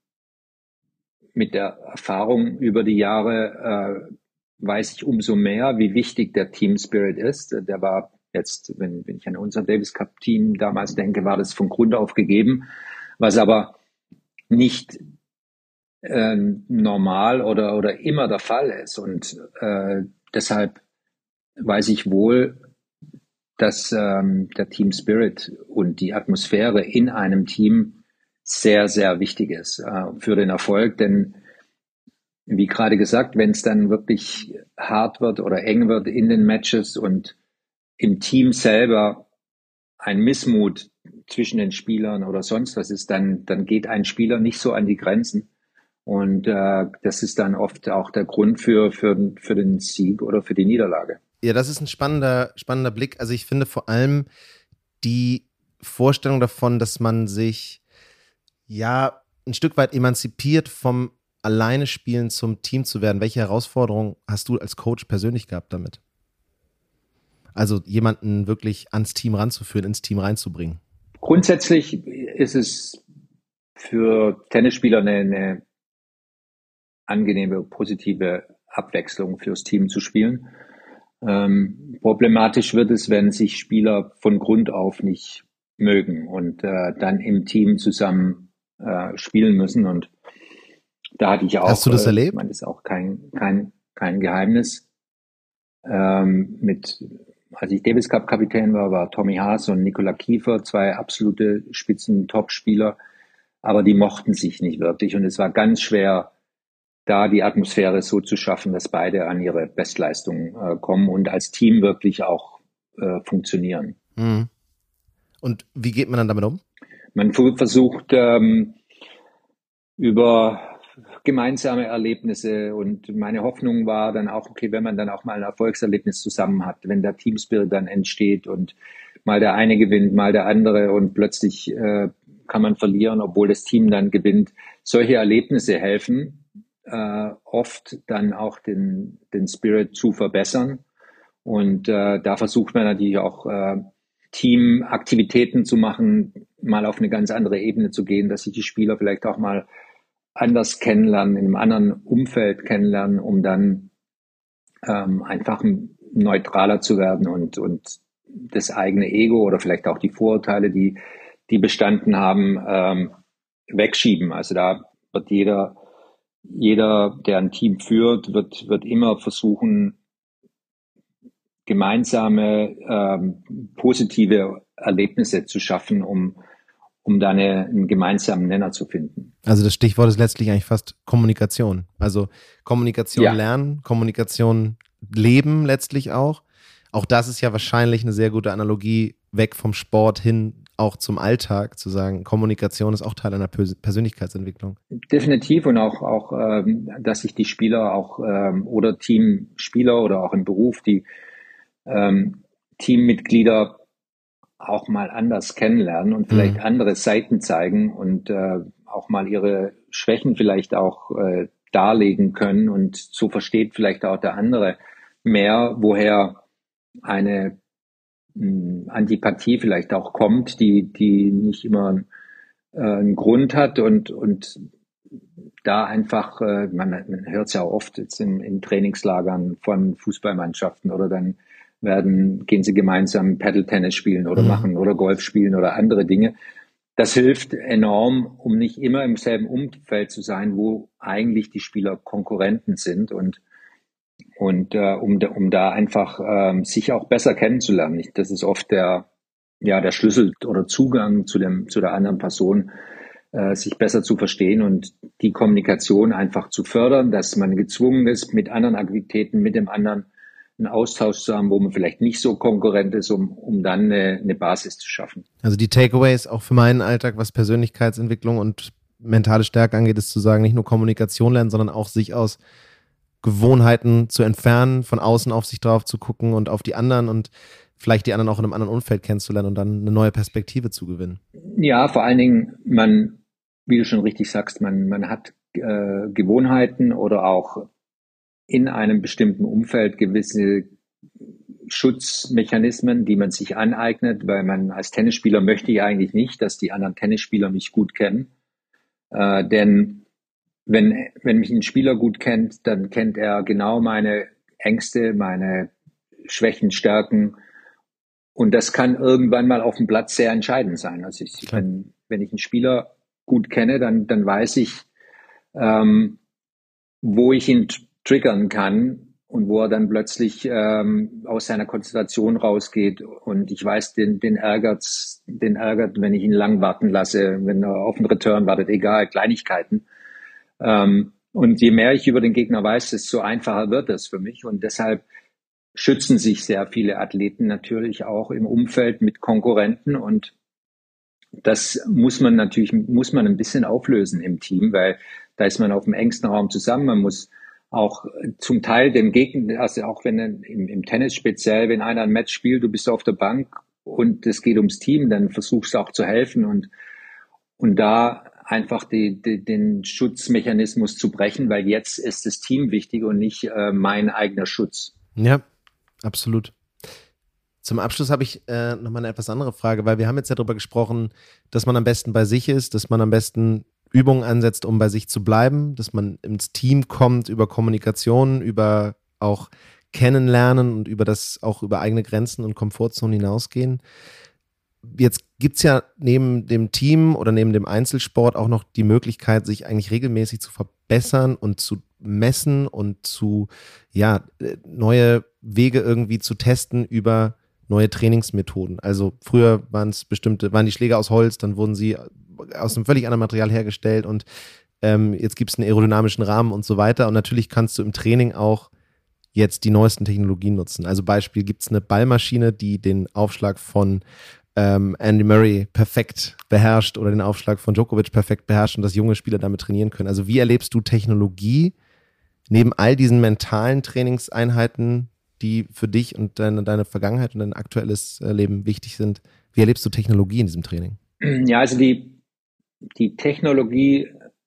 mit der Erfahrung über die Jahre äh, weiß ich umso mehr, wie wichtig der Team Spirit ist. Der war jetzt, wenn, wenn ich an unser Davis Cup Team damals denke, war das von Grund auf gegeben, was aber nicht äh, normal oder, oder immer der Fall ist. Und äh, deshalb weiß ich wohl, dass ähm, der Team Spirit und die Atmosphäre in einem Team sehr, sehr wichtig ist äh, für den Erfolg. Denn wie gerade gesagt, wenn es dann wirklich hart wird oder eng wird in den Matches und im Team selber ein Missmut zwischen den Spielern oder sonst was ist, dann, dann geht ein Spieler nicht so an die Grenzen. Und äh, das ist dann oft auch der Grund für, für, für den Sieg oder für die Niederlage. Ja, das ist ein spannender, spannender Blick. Also ich finde vor allem die Vorstellung davon, dass man sich ja ein Stück weit emanzipiert vom alleine spielen zum Team zu werden. Welche Herausforderungen hast du als Coach persönlich gehabt damit? Also jemanden wirklich ans Team ranzuführen, ins Team reinzubringen. Grundsätzlich ist es für Tennisspieler eine, eine angenehme, positive Abwechslung fürs Team zu spielen. Ähm, problematisch wird es, wenn sich Spieler von Grund auf nicht mögen und äh, dann im Team zusammen äh, spielen müssen. Und da hatte ich auch, hast du das äh, erlebt? Ich meine, das ist auch kein, kein, kein Geheimnis. Ähm, mit, als ich Davis Cup Kapitän war, war Tommy Haas und Nikola Kiefer, zwei absolute Spitzen-Top-Spieler, aber die mochten sich nicht wirklich. Und es war ganz schwer, da die Atmosphäre so zu schaffen, dass beide an ihre Bestleistung äh, kommen und als Team wirklich auch äh, funktionieren. Mhm. Und wie geht man dann damit um? Man versucht ähm, über gemeinsame Erlebnisse, und meine Hoffnung war dann auch, okay, wenn man dann auch mal ein Erfolgserlebnis zusammen hat, wenn der Teamspirit dann entsteht und mal der eine gewinnt, mal der andere und plötzlich äh, kann man verlieren, obwohl das Team dann gewinnt. Solche Erlebnisse helfen äh, oft dann auch den, den Spirit zu verbessern, und äh, da versucht man natürlich auch äh, Teamaktivitäten zu machen, mal auf eine ganz andere Ebene zu gehen, dass sich die Spieler vielleicht auch mal anders kennenlernen, in einem anderen Umfeld kennenlernen, um dann ähm, einfach neutraler zu werden und, und das eigene Ego oder vielleicht auch die Vorurteile, die, die bestanden haben, ähm, wegschieben. Also da wird jeder, jeder, der ein Team führt, wird, wird immer versuchen, gemeinsame ähm, positive Erlebnisse zu schaffen, um um da eine, einen gemeinsamen Nenner zu finden. Also das Stichwort ist letztlich eigentlich fast Kommunikation. Also Kommunikation ja. lernen, Kommunikation leben letztlich auch. Auch das ist ja wahrscheinlich eine sehr gute Analogie weg vom Sport hin auch zum Alltag, zu sagen, Kommunikation ist auch Teil einer Persönlichkeitsentwicklung. Definitiv, und auch, auch ähm, dass sich die Spieler auch ähm, oder Teamspieler oder auch im Beruf die ähm, Teammitglieder auch mal anders kennenlernen und vielleicht mhm. andere Seiten zeigen und äh, auch mal ihre Schwächen vielleicht auch äh, darlegen können, und so versteht vielleicht auch der andere mehr, woher eine mh, Antipathie vielleicht auch kommt, die die nicht immer äh, einen Grund hat, und und da einfach, äh, man, man hört es ja oft jetzt in, in Trainingslagern von Fußballmannschaften oder dann werden, gehen sie gemeinsam Paddle-Tennis spielen oder Mhm. machen oder Golf spielen oder andere Dinge. Das hilft enorm, um nicht immer im selben Umfeld zu sein, wo eigentlich die Spieler Konkurrenten sind und und äh, um, da- um da einfach ähm, sich auch besser kennenzulernen. Ich, das ist oft der ja der Schlüssel oder Zugang zu dem zu der anderen Person, äh, sich besser zu verstehen und die Kommunikation einfach zu fördern, dass man gezwungen ist, mit anderen Aktivitäten, mit dem anderen einen Austausch zu haben, wo man vielleicht nicht so konkurrent ist, um, um dann eine, eine Basis zu schaffen. Also die Takeaways auch für meinen Alltag, was Persönlichkeitsentwicklung und mentale Stärke angeht, ist zu sagen, nicht nur Kommunikation lernen, sondern auch sich aus Gewohnheiten zu entfernen, von außen auf sich drauf zu gucken und auf die anderen und vielleicht die anderen auch in einem anderen Umfeld kennenzulernen und dann eine neue Perspektive zu gewinnen. Ja, vor allen Dingen, man, wie du schon richtig sagst, man, man hat äh, Gewohnheiten oder auch in einem bestimmten Umfeld gewisse Schutzmechanismen, die man sich aneignet, weil man als Tennisspieler möchte ja eigentlich nicht, dass die anderen Tennisspieler mich gut kennen. Äh, denn wenn, wenn mich ein Spieler gut kennt, dann kennt er genau meine Ängste, meine Schwächen, Stärken. Und das kann irgendwann mal auf dem Platz sehr entscheidend sein. Also ich, wenn, wenn ich einen Spieler gut kenne, dann, dann weiß ich, ähm, wo ich ihn triggern kann und wo er dann plötzlich ähm, aus seiner Konzentration rausgeht. Und ich weiß, den, den ärgert's, den ärgert, wenn ich ihn lang warten lasse, wenn er auf den Return wartet, egal, Kleinigkeiten. Ähm, und je mehr ich über den Gegner weiß, desto einfacher wird es für mich. Und deshalb schützen sich sehr viele Athleten natürlich auch im Umfeld mit Konkurrenten. Und das muss man natürlich, muss man ein bisschen auflösen im Team, weil da ist man auf dem engsten Raum zusammen. Man muss auch zum Teil dem Gegner, also auch wenn im, im Tennis speziell, wenn einer ein Match spielt, du bist auf der Bank und es geht ums Team, dann versuchst du auch zu helfen und, und da einfach die, die, den Schutzmechanismus zu brechen, weil jetzt ist das Team wichtig und nicht äh, mein eigener Schutz. Ja, absolut. Zum Abschluss habe ich äh, nochmal eine etwas andere Frage, weil wir haben jetzt ja darüber gesprochen, dass man am besten bei sich ist, dass man am besten Übungen ansetzt, um bei sich zu bleiben, dass man ins Team kommt, über Kommunikation, über auch Kennenlernen und über das auch über eigene Grenzen und Komfortzonen hinausgehen. Jetzt gibt es ja neben dem Team oder neben dem Einzelsport auch noch die Möglichkeit, sich eigentlich regelmäßig zu verbessern und zu messen und zu, ja, neue Wege irgendwie zu testen über neue Trainingsmethoden. Also früher waren es bestimmte, waren die Schläger aus Holz, dann wurden sie aus einem völlig anderen Material hergestellt und ähm, jetzt gibt es einen aerodynamischen Rahmen und so weiter. Und natürlich kannst du im Training auch jetzt die neuesten Technologien nutzen. Also Beispiel, gibt es eine Ballmaschine, die den Aufschlag von ähm, Andy Murray perfekt beherrscht oder den Aufschlag von Djokovic perfekt beherrscht und dass junge Spieler damit trainieren können. Also wie erlebst du Technologie neben all diesen mentalen Trainingseinheiten, die für dich und deine, deine Vergangenheit und dein aktuelles Leben wichtig sind? Wie erlebst du Technologie in diesem Training? Ja, also die, die Technologie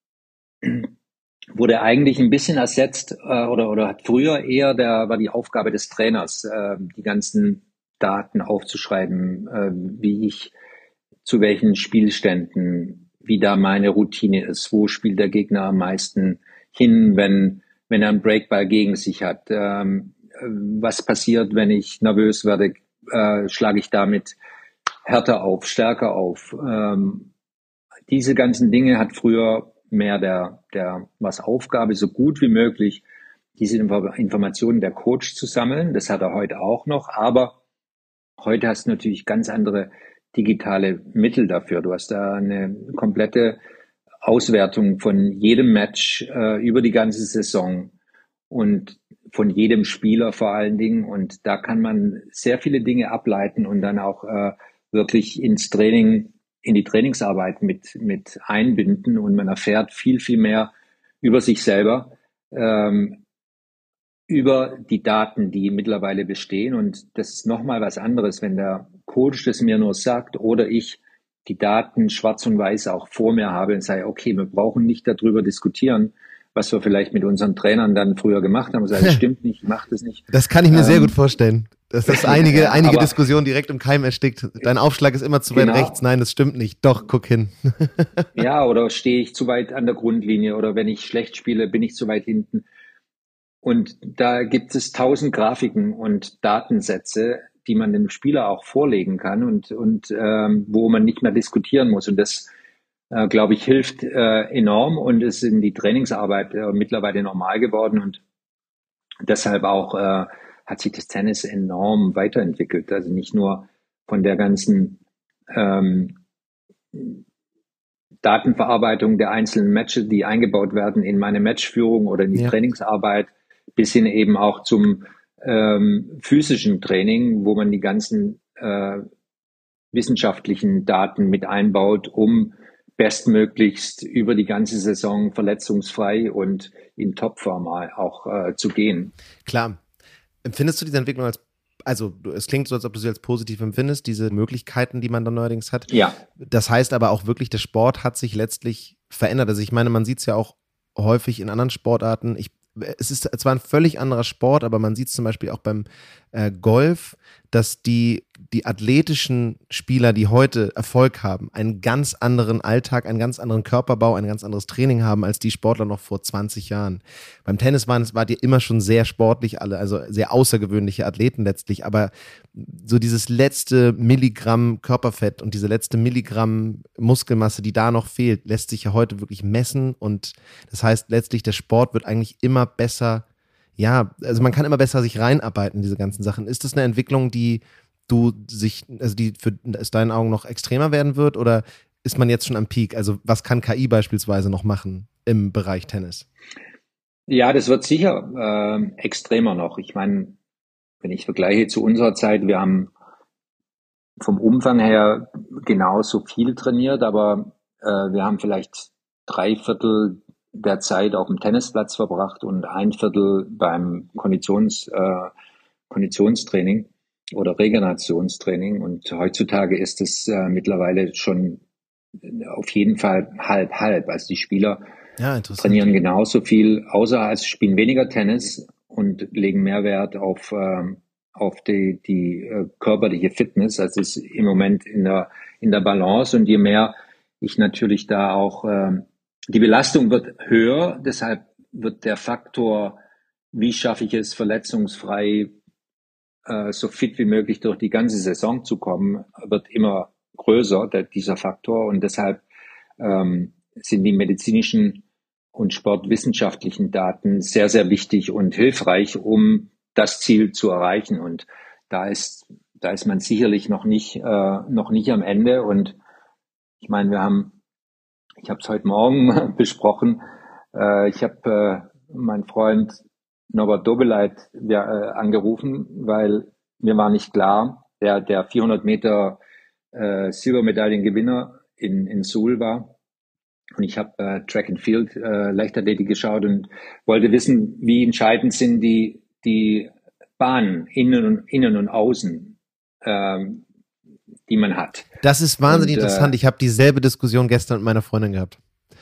wurde eigentlich ein bisschen ersetzt äh, oder, oder hat früher eher, der war die Aufgabe des Trainers, äh, die ganzen Daten aufzuschreiben, äh, wie ich zu welchen Spielständen, wie da meine Routine ist, wo spielt der Gegner am meisten hin, wenn, wenn er einen Breakball gegen sich hat, ähm, was passiert, wenn ich nervös werde, äh, schlage ich damit härter auf, stärker auf. Ähm, diese ganzen Dinge hat früher mehr der, der, was Aufgabe, so gut wie möglich, diese Informationen der Coach zu sammeln. Das hat er heute auch noch, aber heute hast du natürlich ganz andere digitale Mittel dafür. Du hast da eine komplette Auswertung von jedem Match äh, über die ganze Saison und von jedem Spieler vor allen Dingen. Und da kann man sehr viele Dinge ableiten und dann auch äh, wirklich ins Training, in die Trainingsarbeit mit, mit einbinden. Und man erfährt viel, viel mehr über sich selber, ähm, über die Daten, die mittlerweile bestehen. Und das ist nochmal was anderes, wenn der Coach das mir nur sagt oder ich die Daten schwarz und weiß auch vor mir habe und sage, okay, wir brauchen nicht darüber diskutieren, was wir vielleicht mit unseren Trainern dann früher gemacht haben. Und sagen, das stimmt nicht, ich mache das nicht. Das kann ich mir ähm, sehr gut vorstellen. Dass das einige, ja, einige aber, Diskussionen direkt im Keim erstickt. Dein Aufschlag ist immer zu weit genau. rechts. Nein, das stimmt nicht. Doch, guck hin. Ja, oder stehe ich zu weit an der Grundlinie oder wenn ich schlecht spiele, bin ich zu weit hinten. Und da gibt es tausend Grafiken und Datensätze, die man dem Spieler auch vorlegen kann und, und ähm, wo man nicht mehr diskutieren muss. Und das, äh, glaube ich, hilft äh, enorm und ist in die Trainingsarbeit äh, mittlerweile normal geworden. Und deshalb auch äh, hat sich das Tennis enorm weiterentwickelt. Also nicht nur von der ganzen ähm, Datenverarbeitung der einzelnen Matches, die eingebaut werden in meine Matchführung oder in die ja. Trainingsarbeit, bis hin eben auch zum ähm, physischen Training, wo man die ganzen äh, wissenschaftlichen Daten mit einbaut, um bestmöglichst über die ganze Saison verletzungsfrei und in Topform auch äh, zu gehen. Klar. Empfindest du diese Entwicklung als, also es klingt so, als ob du sie als positiv empfindest, diese Möglichkeiten, die man dann neuerdings hat. Ja. Das heißt aber auch wirklich, der Sport hat sich letztlich verändert. Also ich meine, man sieht es ja auch häufig in anderen Sportarten. Ich Es ist zwar ein völlig anderer Sport, aber man sieht es zum Beispiel auch beim äh, Golf, dass die, die athletischen Spieler, die heute Erfolg haben, einen ganz anderen Alltag, einen ganz anderen Körperbau, ein ganz anderes Training haben als die Sportler noch vor zwanzig Jahren. Beim Tennis waren es wart ihr immer schon sehr sportlich alle, also sehr außergewöhnliche Athleten letztlich, aber so dieses letzte Milligramm Körperfett und diese letzte Milligramm Muskelmasse, die da noch fehlt, lässt sich ja heute wirklich messen und das heißt letztlich, der Sport wird eigentlich immer besser, ja, also man kann immer besser sich reinarbeiten in diese ganzen Sachen. Ist das eine Entwicklung, die du sich, also die für aus deinen Augen noch extremer werden wird oder ist man jetzt schon am Peak? Also was kann K I beispielsweise noch machen im Bereich Tennis? Ja, das wird sicher äh, extremer noch. Ich meine, wenn ich vergleiche zu unserer Zeit, wir haben vom Umfang her genauso viel trainiert, aber äh, wir haben vielleicht drei Viertel der Zeit auf dem Tennisplatz verbracht und ein Viertel beim Konditions, äh, Konditionstraining oder Regenerationstraining. Und heutzutage ist es äh, mittlerweile schon auf jeden Fall halb, halb. Also die Spieler ja, trainieren genauso viel, außer als spielen weniger Tennis und legen mehr Wert auf, äh, auf die, die äh, körperliche Fitness. Also es ist im Moment in der, in der Balance. Und je mehr ich natürlich da auch, äh, die Belastung wird höher, deshalb wird der Faktor, wie schaffe ich es, verletzungsfrei, äh, so fit wie möglich durch die ganze Saison zu kommen, wird immer größer, der, dieser Faktor. Und deshalb ähm, sind die medizinischen und sportwissenschaftlichen Daten sehr, sehr wichtig und hilfreich, um das Ziel zu erreichen. Und da ist, da ist man sicherlich noch nicht, äh, noch nicht am Ende. Und ich meine, wir haben Ich habe es heute Morgen besprochen. Äh, ich habe äh, meinen Freund Norbert Dobeleit ja, äh, angerufen, weil mir war nicht klar, der der vierhundert Meter äh, Silbermedaillengewinner in in Seoul war. Und ich habe äh, Track and Field äh, Leichtathletik geschaut und wollte wissen, wie entscheidend sind die die Bahnen innen und innen und außen. Ähm, die man hat. Das ist wahnsinnig und, interessant. Äh, ich habe dieselbe Diskussion gestern mit meiner Freundin gehabt.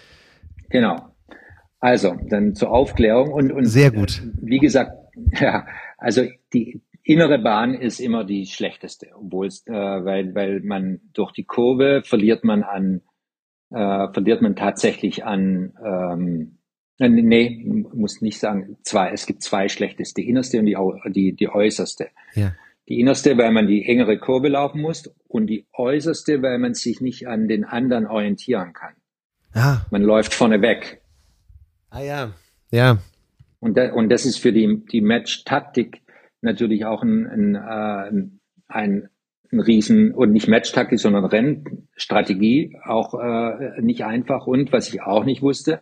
Genau. Also, dann zur Aufklärung. Und, und sehr gut. Äh, wie gesagt, ja, also die innere Bahn ist immer die schlechteste, obwohl es, äh, weil, weil man durch die Kurve verliert man an, äh, verliert man tatsächlich an, ähm, nee, muss nicht sagen, zwei, es gibt zwei schlechteste, die innerste und die, die, die äußerste. Ja. Die innerste, weil man die engere Kurve laufen muss und die äußerste, weil man sich nicht an den anderen orientieren kann. Ah. Man läuft vorne weg. Ah ja, ja. Und, da, und das ist für die, die Match-Taktik natürlich auch ein, ein, äh, ein, ein Riesen, und nicht Match-Taktik, sondern Rennstrategie, auch äh, nicht einfach. Und was ich auch nicht wusste,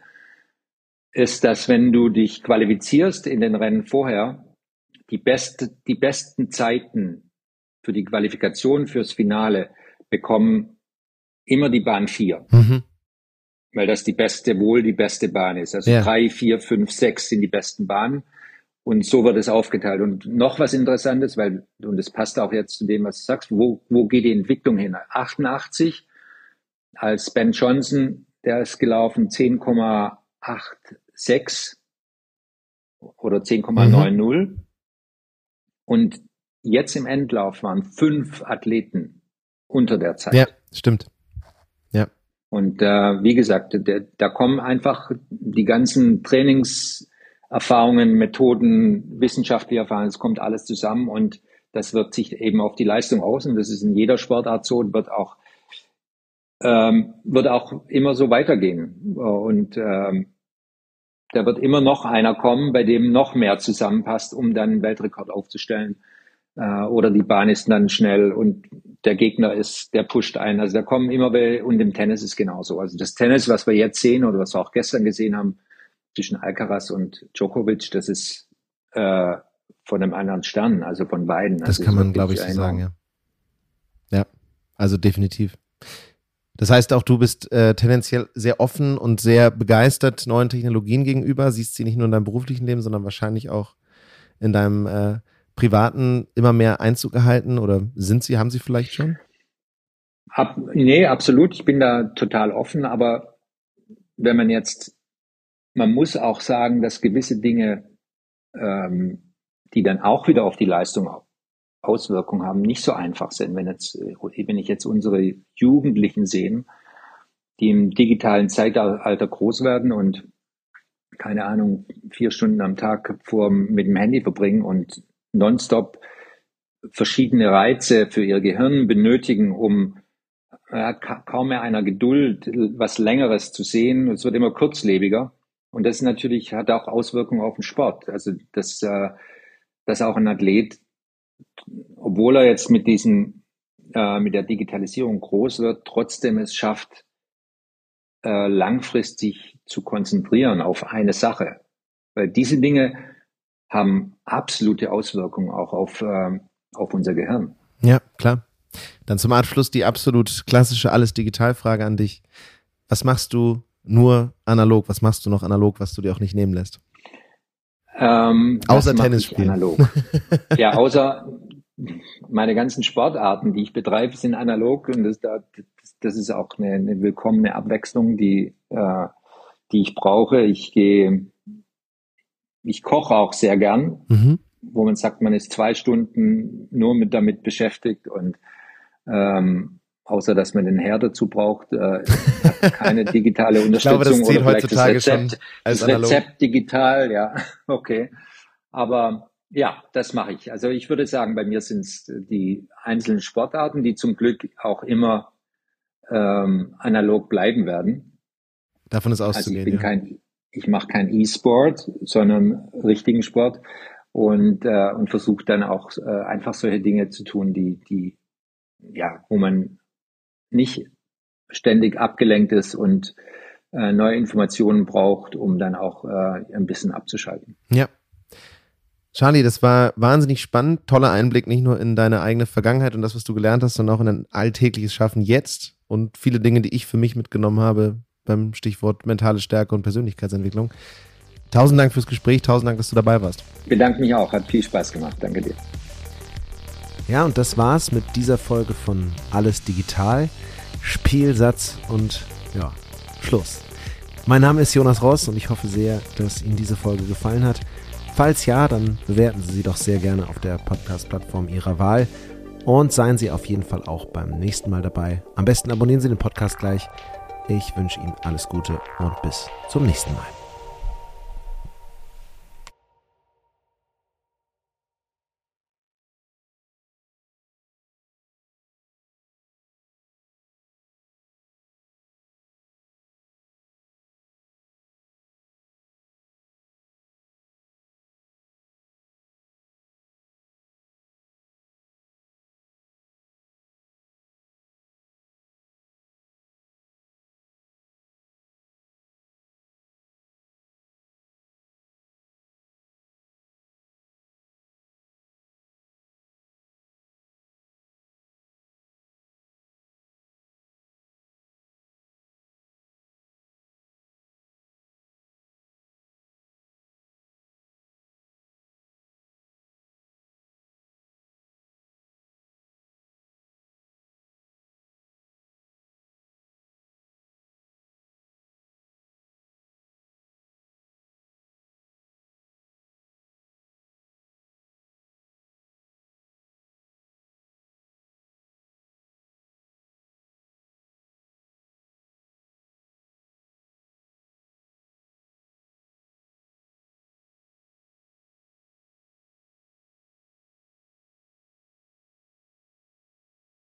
ist, dass wenn du dich qualifizierst in den Rennen vorher, Die, beste, die besten Zeiten für die Qualifikation fürs Finale bekommen immer die Bahn vier. Mhm. Weil das die beste, wohl die beste Bahn ist. Also ja. drei, vier, fünf, sechs sind die besten Bahnen. Und so wird es aufgeteilt. Und noch was Interessantes, weil, und das passt auch jetzt zu dem, was du sagst, wo, wo geht die Entwicklung hin? achtundachtzig, als Ben Johnson, der ist gelaufen zehn Komma sechsundachtzig oder zehn Komma neunzig. Mhm. Und jetzt im Endlauf waren fünf Athleten unter der Zeit. Ja, stimmt. Ja. Und äh, wie gesagt, da, da kommen einfach die ganzen Trainings, Erfahrungen, Methoden, wissenschaftliche Erfahrungen, es kommt alles zusammen und das wirkt sich eben auf die Leistung aus und das ist in jeder Sportart so und wird auch, ähm, wird auch immer so weitergehen. Und ähm, da wird immer noch einer kommen, bei dem noch mehr zusammenpasst, um dann einen Weltrekord aufzustellen. Äh, oder die Bahn ist dann schnell und der Gegner ist, der pusht ein. Also da kommen immer welche und im Tennis ist genauso. Also das Tennis, was wir jetzt sehen oder was wir auch gestern gesehen haben, zwischen Alcaraz und Djokovic, das ist äh, von einem anderen Stern, also von beiden. Das also kann man, glaube ich, so sagen, ja. Ja, also definitiv. Das heißt auch, du bist äh, tendenziell sehr offen und sehr begeistert neuen Technologien gegenüber, siehst sie nicht nur in deinem beruflichen Leben, sondern wahrscheinlich auch in deinem äh, privaten immer mehr Einzug gehalten oder sind sie, haben sie vielleicht schon? Ab, nee, absolut. Ich bin da total offen, aber wenn man jetzt Man muss auch sagen, dass gewisse Dinge, ähm, die dann auch wieder auf die Leistung Auswirkungen haben, nicht so einfach sind. Wenn jetzt, wenn ich jetzt unsere Jugendlichen sehe, die im digitalen Zeitalter groß werden und keine Ahnung, vier Stunden am Tag vor, mit dem Handy verbringen und nonstop verschiedene Reize für ihr Gehirn benötigen, um äh, kaum mehr einer Geduld, was Längeres zu sehen. Es wird immer kurzlebiger. Und das natürlich hat auch Auswirkungen auf den Sport. Also, dass, äh, dass auch ein Athlet, obwohl er jetzt mit diesen, äh, mit der Digitalisierung groß wird, trotzdem es schafft, äh, langfristig zu konzentrieren auf eine Sache. Weil diese Dinge haben absolute Auswirkungen auch auf, äh, auf unser Gehirn. Ja, klar. Dann zum Abschluss die absolut klassische Alles-Digital-Frage an dich. Was machst du nur analog? Was machst du noch analog, was du dir auch nicht nehmen lässt? Ähm, außer Tennis spielen. Analog. Ja, außer meine ganzen Sportarten, die ich betreibe, sind analog und das, das ist auch eine, eine willkommene Abwechslung, die, äh, die ich brauche. Ich gehe, ich koche auch sehr gern, mhm. wo man sagt, man ist zwei Stunden nur mit damit beschäftigt und ähm, außer dass man den Herd dazu braucht, äh, keine digitale Unterstützung. Ich glaube, das zählt oder heutzutage das Rezept, schon als das Rezept digital, ja, okay. Aber ja, das mache ich. Also ich würde sagen, bei mir sind es die einzelnen Sportarten, die zum Glück auch immer ähm, analog bleiben werden. Davon ist auszugehen. Also ich bin ja. kein, ich mache kein E-Sport, sondern richtigen Sport und äh, und versuche dann auch äh, einfach solche Dinge zu tun, die die ja, wo man nicht ständig abgelenkt ist und äh, neue Informationen braucht, um dann auch äh, ein bisschen abzuschalten. Ja. Charlie, das war wahnsinnig spannend, toller Einblick nicht nur in deine eigene Vergangenheit und das, was du gelernt hast, sondern auch in ein alltägliches Schaffen jetzt und viele Dinge, die ich für mich mitgenommen habe beim Stichwort mentale Stärke und Persönlichkeitsentwicklung. Tausend Dank fürs Gespräch, tausend Dank, dass du dabei warst. Ich bedanke mich auch, hat viel Spaß gemacht, danke dir. Ja, und das war's mit dieser Folge von Alles Digital. Spielsatz und ja, Schluss. Mein Name ist Jonas Ross und ich hoffe sehr, dass Ihnen diese Folge gefallen hat. Falls ja, dann bewerten Sie sie doch sehr gerne auf der Podcast-Plattform Ihrer Wahl und seien Sie auf jeden Fall auch beim nächsten Mal dabei. Am besten abonnieren Sie den Podcast gleich. Ich wünsche Ihnen alles Gute und bis zum nächsten Mal.